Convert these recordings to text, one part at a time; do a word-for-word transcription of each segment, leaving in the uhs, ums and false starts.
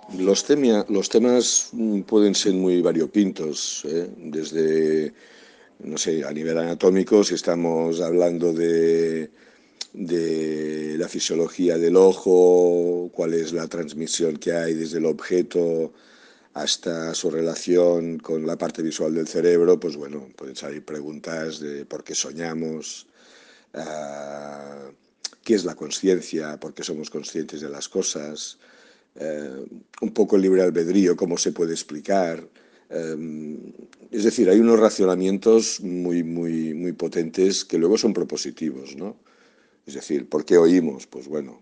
Los, temia- los temas mm, pueden ser muy variopintos, ¿eh? Desde, no sé, a nivel anatómico, si estamos hablando de, de la fisiología del ojo, cuál es la transmisión que hay desde el objeto hasta su relación con la parte visual del cerebro, pues bueno, pueden salir preguntas de por qué soñamos, uh, qué es la conciencia, por qué somos conscientes de las cosas, eh, un poco el libre albedrío, cómo se puede explicar. Eh, es decir, hay unos racionamientos muy, muy, muy potentes que luego son propositivos, ¿no? Es decir, ¿por qué oímos? Pues bueno,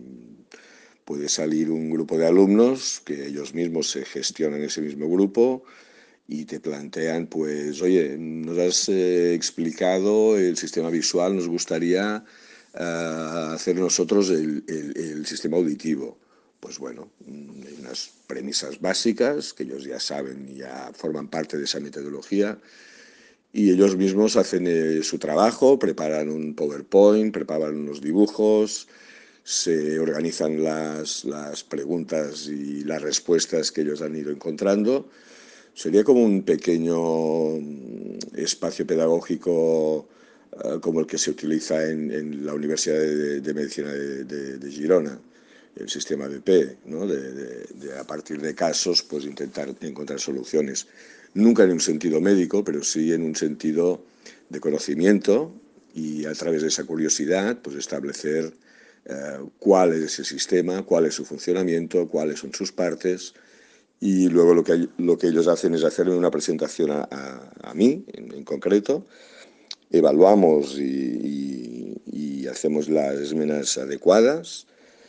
puede salir un grupo de alumnos que ellos mismos se gestionan ese mismo grupo y te plantean, pues, oye, nos has eh, explicado el sistema visual, nos gustaría uh, hacer nosotros el, el, el sistema auditivo. Pues bueno, hay unas premisas básicas que ellos ya saben y ya forman parte de esa metodología y ellos mismos hacen eh, su trabajo, preparan un PowerPoint, preparan unos dibujos, se organizan las, las preguntas y las respuestas que ellos han ido encontrando. Sería como un pequeño espacio pedagógico uh, como el que se utiliza en, en la Universidad de, de Medicina de, de, de Girona, el sistema B P, ¿no? de, de, de a partir de casos pues intentar encontrar soluciones. Nunca en un sentido médico, pero sí en un sentido de conocimiento y a través de esa curiosidad pues establecer uh, cuál es ese sistema, cuál es su funcionamiento, cuáles son sus partes. Y luego lo que, lo que ellos hacen es hacerme una presentación a, a, a mí, en, en, concreto, evaluamos y, y, y hacemos las esmenas adecuadas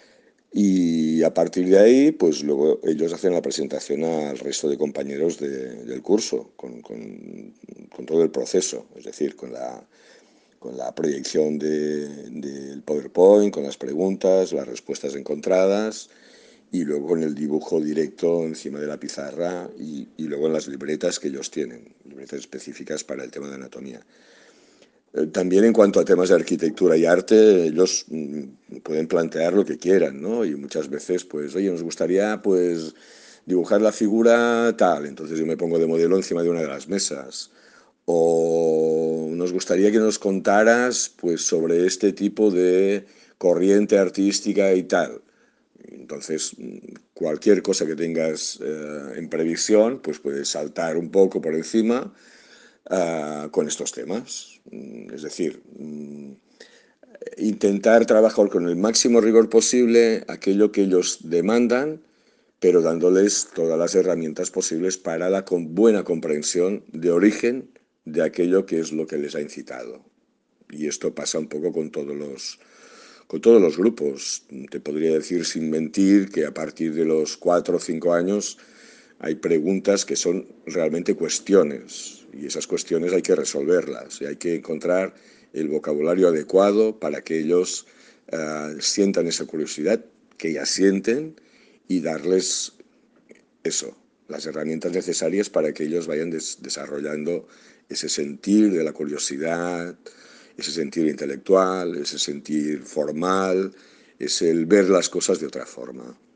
y a partir de ahí, pues luego ellos hacen la presentación al resto de compañeros de, del curso, con, con, con, todo el proceso, es decir, con la, con la proyección del de PowerPoint, con las preguntas, las respuestas encontradas, y luego con el dibujo directo encima de la pizarra y, y luego en las libretas que ellos tienen, libretas específicas para el tema de anatomía. Eh, también en cuanto a temas de arquitectura y arte, ellos mm, pueden plantear lo que quieran, ¿no? Y muchas veces, pues, oye, nos gustaría, pues, dibujar la figura tal, entonces yo me pongo de modelo encima de una de las mesas. O nos gustaría que nos contaras, pues, sobre este tipo de corriente artística y tal. Entonces, cualquier cosa que tengas eh, en previsión, pues puedes saltar un poco por encima uh, con estos temas. Es decir, intentar trabajar con el máximo rigor posible aquello que ellos demandan, pero dándoles todas las herramientas posibles para la con buena comprensión de origen de aquello que es lo que les ha incitado. Y esto pasa un poco con todos los con todos los grupos. Te podría decir sin mentir que a partir de los cuatro o cinco años hay preguntas que son realmente cuestiones y esas cuestiones hay que resolverlas y hay que encontrar el vocabulario adecuado para que ellos uh, sientan esa curiosidad que ya sienten y darles eso, las herramientas necesarias para que ellos vayan des desarrollando ese sentir de la curiosidad, ese sentir intelectual, ese sentir formal, es el ver las cosas de otra forma.